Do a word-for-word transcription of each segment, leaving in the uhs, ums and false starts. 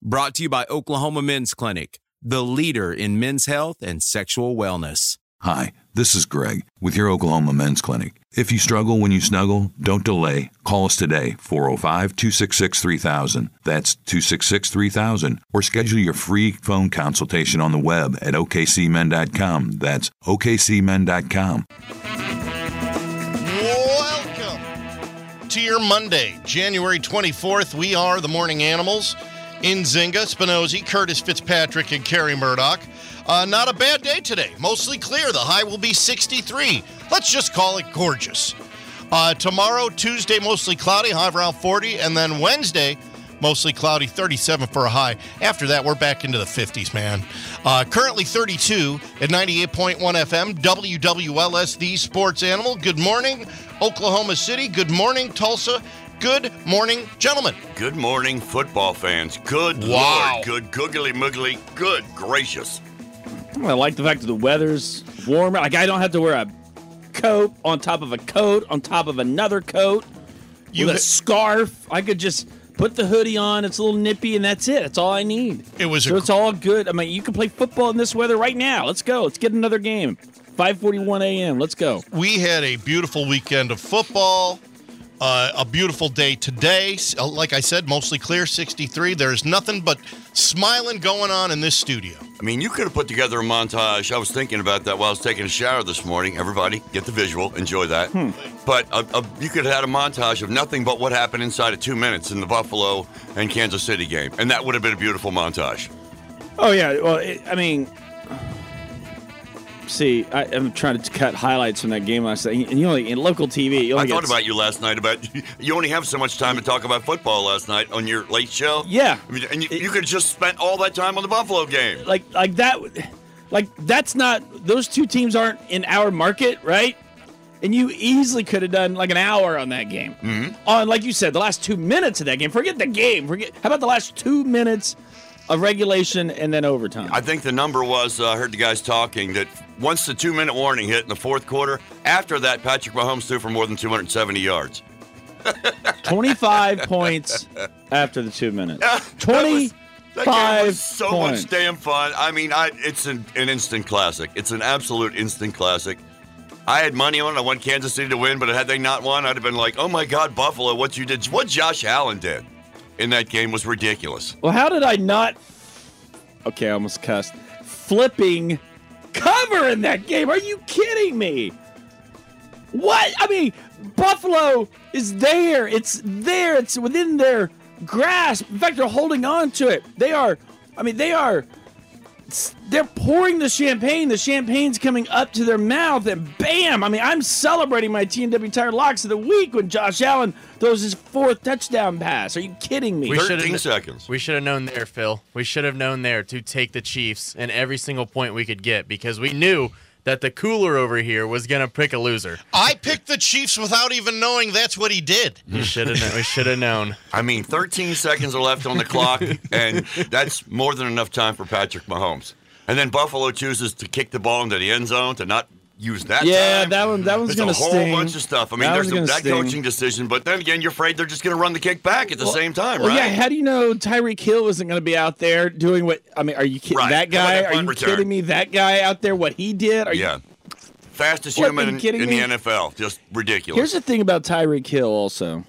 Brought to you by Oklahoma Men's Clinic, the leader in men's health and sexual wellness. Hi, this is Greg with your Oklahoma Men's Clinic. If you struggle when you snuggle, don't delay. Call us today, four oh five, two six six, three thousand. That's two six six, three thousand. Or schedule your free phone consultation on the web at O K C men dot com. That's O K C men dot com. Welcome to your Monday, January twenty-fourth. We are the Morning Animals. Nzinga, Spinozzi, Curtis Fitzpatrick, and Kerry Murdoch. Uh, not a bad day today. Mostly clear. The high will be sixty-three. Let's just call it gorgeous. Uh, tomorrow, Tuesday, mostly cloudy, high around forty. And then Wednesday, mostly cloudy, thirty-seven for a high. After that, we're back into the fifties, man. Uh, currently thirty-two at ninety-eight point one F M, W W L S, the Sports Animal. Good morning, Oklahoma City. Good morning, Tulsa. Good morning, gentlemen. Good morning, football fans. Good Wow. Lord. Good googly muggly. Good gracious. I like the fact that the weather's warmer. Like, I don't have to wear a coat on top of a coat on top of another coat You with a ha- scarf. I could just put the hoodie on. It's a little nippy, and that's it. That's all I need. It was so a- it's all good. I mean, you can play football in this weather right now. Let's go. Let's get another game. five forty-one a.m. Let's go. We had a beautiful weekend of football. Uh, a beautiful day today. Uh, Like I said, mostly clear, sixty-three. There's nothing but smiling going on in this studio. I mean, you could have put together a montage. I was thinking about that while I was taking a shower this morning. Everybody, get the visual. Enjoy that. Hmm. But uh, uh, you could have had a montage of nothing but what happened inside of two minutes in the Buffalo and Kansas City game. And that would have been a beautiful montage. Oh, yeah. Well, it, I mean, see, I, I'm trying to cut highlights from that game last night. And you only, in local T V, you I only thought get about you last night. About you only have so much time to talk about football last night on your late show. Yeah. I mean, and you, you could have just spent all that time on the Buffalo game. like like that like that's not those two teams aren't in our market, right? And you easily could have done like an hour on that game. Mm-hmm. On, like you said, the last two minutes of that game. Forget the game. Forget how about the last two minutes of regulation and then overtime? I think the number was, uh, I heard the guys talking, that once the two-minute warning hit in the fourth quarter, after that, Patrick Mahomes threw for more than two hundred seventy yards. twenty-five points after the two minutes. Yeah, twenty-five That game was so points. much damn fun. I mean, I, it's an, an instant classic. It's an absolute instant classic. I had money on it. I want Kansas City to win, but had they not won, I'd have been like, oh, my God, Buffalo, what you did, what Josh Allen did in that game was ridiculous. Well, how did I not? Okay, I almost cussed. Flipping cover in that game. Are you kidding me? What? I mean, Buffalo is there. It's there. It's within their grasp. In fact, they're holding on to it. They are, I mean, they are, they're pouring the champagne. The champagne's coming up to their mouth, and bam! I mean, I'm celebrating my T and W Tire Locks of the Week when Josh Allen throws his fourth touchdown pass. Are you kidding me? We thirteen should've- seconds. We should have known there, Phil. We should have known there to take the Chiefs in every single point we could get because we knew that the cooler over here was going to pick a loser. I picked the Chiefs without even knowing that's what he did. You should have. We should have known. I mean, thirteen seconds are left on the clock, and that's more than enough time for Patrick Mahomes. And then Buffalo chooses to kick the ball into the end zone to not use that Yeah, time. that one- that one's There's gonna a whole sting. bunch of stuff. I mean, That there's one's a, gonna that sting. coaching decision, but then again, you're afraid they're just going to run the kick back at the Well- same time, Well, right? yeah. How do you know Tyreek Hill isn't going to be out there doing what? I mean, are you kidding? Right. That How about guy? that Are punt you return? kidding me? That guy out there, what he did? Are yeah. You, Fastest What, human are you in, kidding in me? the N F L. Just ridiculous. Here's the thing about Tyreek Hill, also.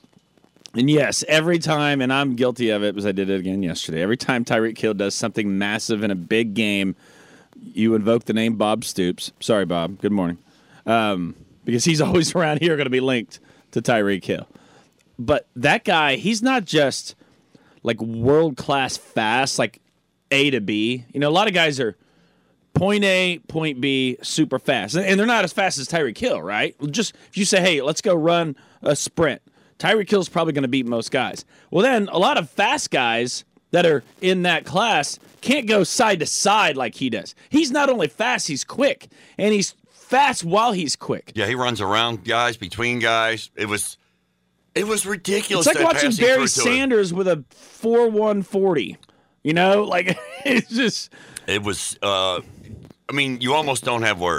And yes, every time, and I'm guilty of it because I did it again yesterday. Every time Tyreek Hill does something massive in a big game, you invoke the name Bob Stoops. Sorry, Bob. Good morning. Um, because he's always around here going to be linked to Tyreek Hill. But that guy, he's not just like world-class fast, like A to B. You know, a lot of guys are point A, point B, super fast. And they're not as fast as Tyreek Hill, right? Just if you say, hey, let's go run a sprint, Tyreek Hill's probably going to beat most guys. Well, then a lot of fast guys that are in that class can't go side to side like he does. He's not only fast, he's quick. And he's fast while he's quick. Yeah, he runs around guys, between guys. It was it was ridiculous. It's like that watching passing Barry through to him. Sanders with a four one forty. You know, like it's just It was, uh, I mean, you almost don't have words.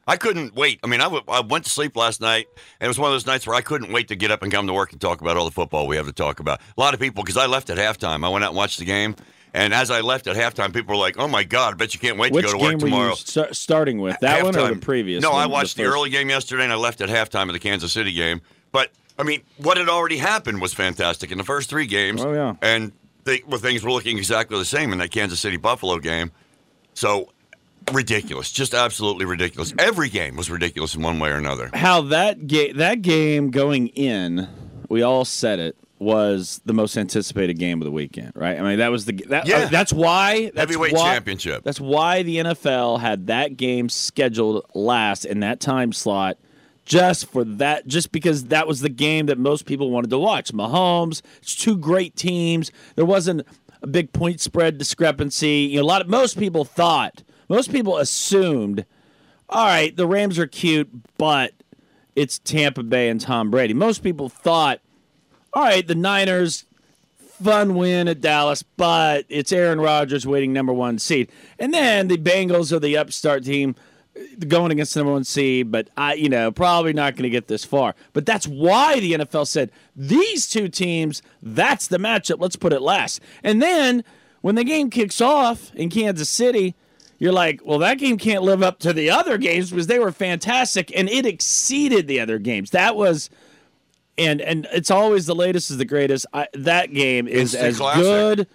I couldn't wait. I mean, I, w- I went to sleep last night, and it was one of those nights where I couldn't wait to get up and come to work and talk about all the football we have to talk about. A lot of people, because I left at halftime. I went out and watched the game, and as I left at halftime, people were like, oh, my God, I bet you can't wait Which to go to work game tomorrow. were you st- starting with? That halftime. one or the previous No, one? I watched the, the early game yesterday, and I left at halftime of the Kansas City game. But, I mean, what had already happened was fantastic in the first three games. Oh, yeah. And they, well, things were looking exactly the same in that Kansas City-Buffalo game. So, ridiculous. Just absolutely ridiculous. Every game was ridiculous in one way or another. How that, ga- that game going in, we all said it, was the most anticipated game of the weekend, right? I mean, that was the that, Yeah. uh, that's why that's Heavyweight why, championship. That's why the N F L had that game scheduled last in that time slot, just for that, just because that was the game that most people wanted to watch. Mahomes, it's two great teams. There wasn't a big point spread discrepancy. You know, a lot of most people thought, most people assumed, all right, the Rams are cute, but it's Tampa Bay and Tom Brady. Most people thought, all right, the Niners, fun win at Dallas, but it's Aaron Rodgers waiting number one seed. And then the Bengals are the upstart team going against the number one seed, but I, you know, probably not going to get this far. But that's why the N F L said these two teams, that's the matchup. Let's put it last. And then when the game kicks off in Kansas City, you're like, well, that game can't live up to the other games because they were fantastic, and it exceeded the other games. That was. And and it's always the latest is the greatest. I, that game is Instant as classic. good,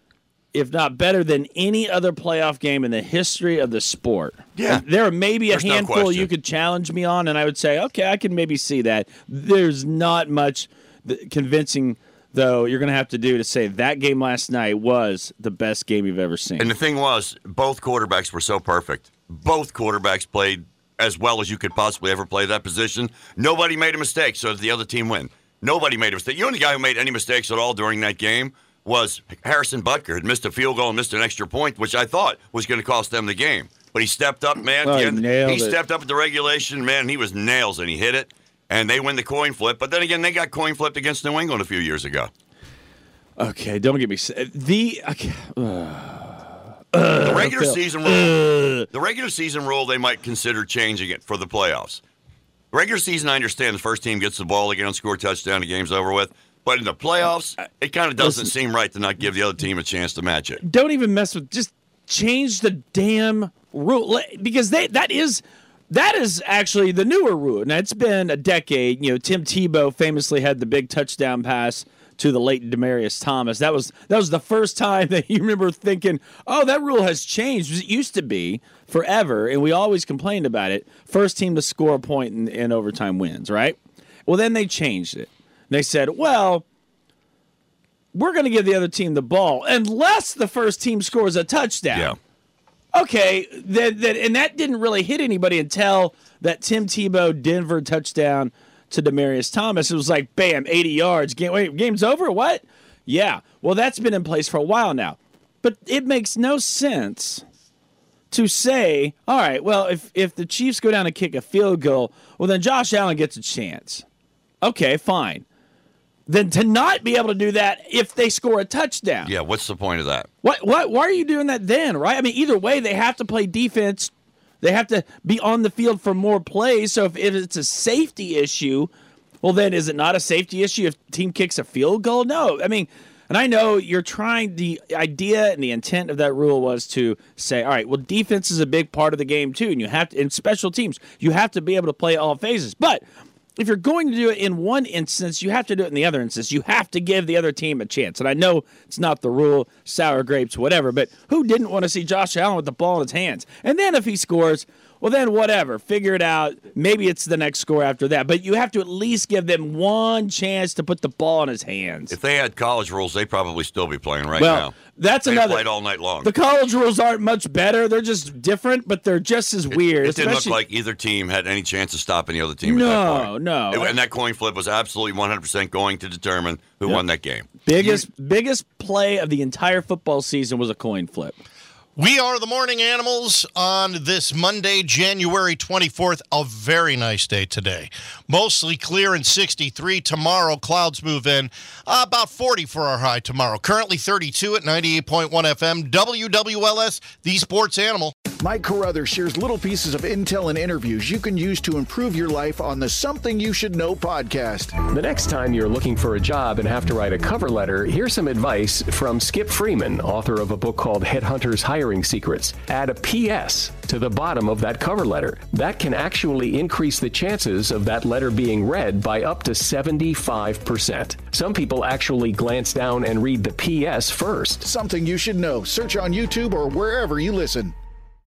if not better, than any other playoff game in the history of the sport. Yeah. And there may be a There's no handful question. you could challenge me on, and I would say, okay, I can maybe see that. There's not much th- convincing, though, you're going to have to do to say that game last night was the best game you've ever seen. And the thing was, both quarterbacks were so perfect. Both quarterbacks played as well as you could possibly ever play that position. Nobody made a mistake, so did the other team win. Nobody made a mistake. The only guy who made any mistakes at all during that game was Harrison Butker. Had missed a field goal and missed an extra point, which I thought was going to cost them the game. But he stepped up, man. Oh, he he nailed he it. stepped up at the regulation, man. And he was nails, and he hit it. And they win the coin flip. But then again, they got coin flipped against New England a few years ago. Okay, don't get me s- the. Okay, The regular Phil. season rule, the regular season rule, they might consider changing it for the playoffs. Regular season, I understand the first team gets the ball, they get on score a touchdown, the game's over with. But in the playoffs, it kind of doesn't Listen. seem right to not give the other team a chance to match it. Don't even mess with. Just change the damn rule Let- because they that is that is actually the newer rule. Now it's been a decade. You know, Tim Tebow famously had the big touchdown pass to the late Demaryius Thomas. That was that was the first time that you remember thinking, "Oh, that rule has changed." It used to be forever, and we always complained about it. First team to score a point in, in overtime wins, right? Well, then they changed it. They said, "Well, we're going to give the other team the ball unless the first team scores a touchdown." Yeah. Okay, that, that and that didn't really hit anybody until that Tim Tebow Denver touchdown to Demaryius Thomas. It was like, bam, eighty yards. Game, wait, game's over? What? Yeah. Well, that's been in place for a while now. But it makes no sense to say, all right, well, if, if the Chiefs go down and kick a field goal, well, then Josh Allen gets a chance. Okay, fine. Then to not be able to do that if they score a touchdown. Yeah, what's the point of that? What, what, why are you doing that then, right? I mean, either way, they have to play defense. They have to be on the field for more plays. So if, if it's a safety issue, well, then is it not a safety issue if the team kicks a field goal? No. I mean, and I know you're trying, the idea and the intent of that rule was to say, all right, well, defense is a big part of the game too. And you have to, in special teams, you have to be able to play all phases. But if you're going to do it in one instance, you have to do it in the other instance. You have to give the other team a chance. And I know it's not the rule, sour grapes, whatever, but who didn't want to see Josh Allen with the ball in his hands? And then if he scores, well, then whatever. Figure it out. Maybe it's the next score after that. But you have to at least give them one chance to put the ball in his hands. If they had college rules, they'd probably still be playing right well, now. that's They another. played all night long. The college rules aren't much better. They're just different, but they're just as weird. It didn't look especially- like either team had any chance of stopping the other team at that No, point. no. It- and that coin flip was absolutely one hundred percent going to determine who won that game. Biggest biggest play of the entire football season was a coin flip. We are the Morning Animals on this Monday, January twenty-fourth. A very nice day today. Mostly clear and sixty-three. Tomorrow, clouds move in. Uh, about forty for our high tomorrow. Currently thirty-two at ninety-eight point one F M. W W L S, the Sports Animal. Mike Carruthers shares little pieces of intel and interviews you can use to improve your life on the Something You Should Know podcast. The next time you're looking for a job and have to write a cover letter, here's some advice from Skip Freeman, author of a book called Headhunters Hiring Secrets. Add a P S to the bottom of that cover letter. That can actually increase the chances of that letter being read by up to seventy-five percent. Some people actually glance down and read the P S first. Something You Should Know. Search on YouTube or wherever you listen.